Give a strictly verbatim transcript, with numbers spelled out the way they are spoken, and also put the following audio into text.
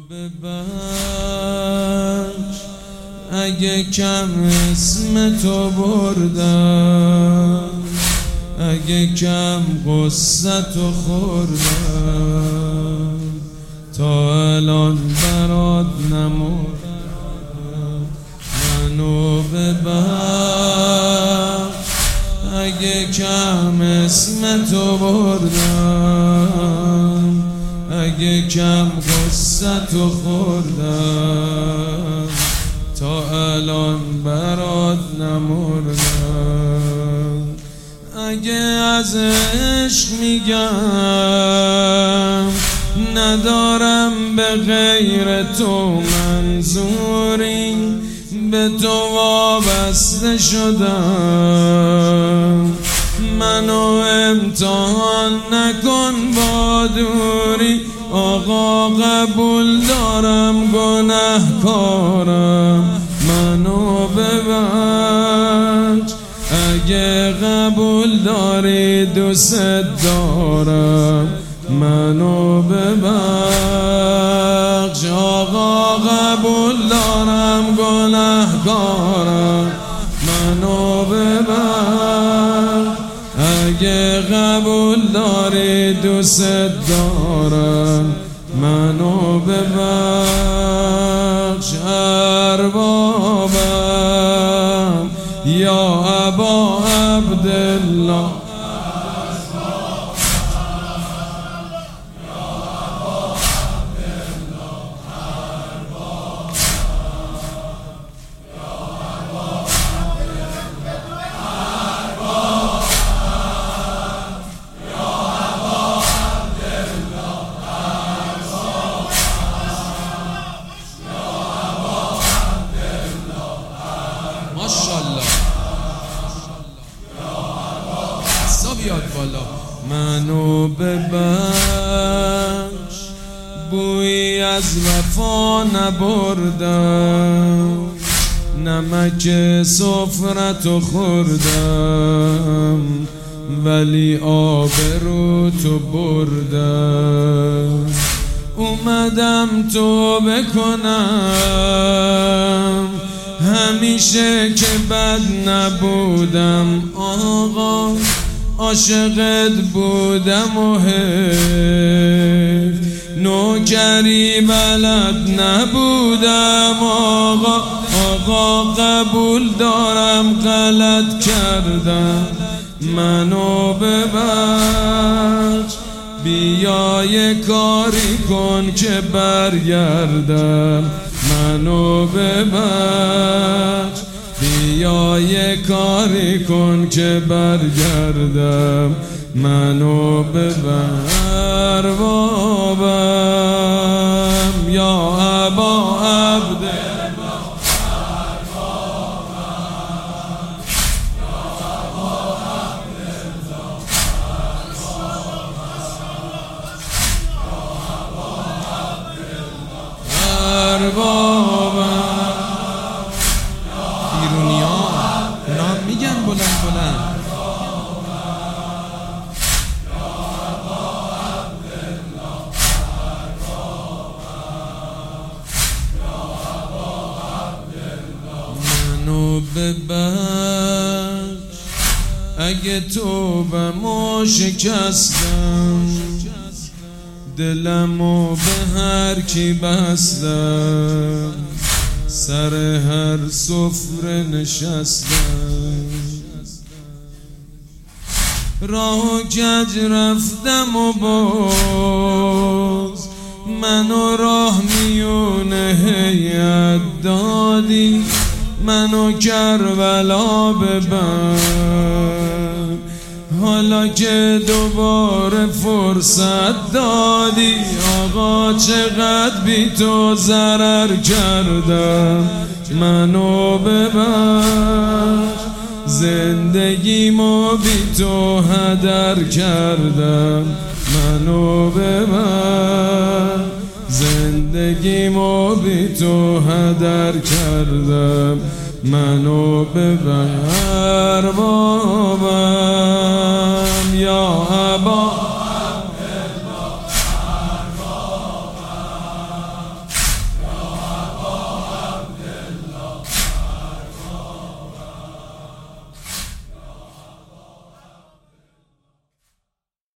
ببخش اگه کم اسم تو بردم، اگه کم قصه تو خوردم، تا الان برات نمردم. منو ببخش اگه کم اسم تو بردم، اگه کم قصه تو خوردم، تا الان برات نمردم. اگه از عشق میگم ندارم به غیر تو منظوری، به تو وابسته شدم. منو امتحان نکن با دوری، آقا قبول دارم گناهکارم. منو ببخش اگه قبول داری دوست دارم. منو ببخش آقا قبول دارم گناهکارم. منو ببخش اگه قبول داری دوست دارم. منو ببخش اربابم یا ابا عبدالله. منو ببخش بویی از وفا نبردم، نمک سفرتو خوردم، ولی آبرو تو بردم. اومدم توبه کنم همیشه که بد نبودم. آقا عاشقت بودم و حیف نوکری بلد نبودم. آقا آقا قبول دارم غلط کردم. منو ببخش بیا یه کاری کن که برگردم. منو ببخش بیا یه کاری کن که برگردم. منو ببر بابم یا ابا عبدالله. منو ببخش اگه توبه‌مو شکستم، دلمو به هر کی بستم، سر هر سفره نشستم. راه و کج رفتم و باز منو راه میونه هیئت دادی. منو کربلا ببر حالا که دوباره فرصت دادی. آقا چقدر بی تو ضرر کردم. منو ببخش زندگیمو بی تو هدر کردم. منو ببخش زندگیمو بی تو هدر کردم. منو ببر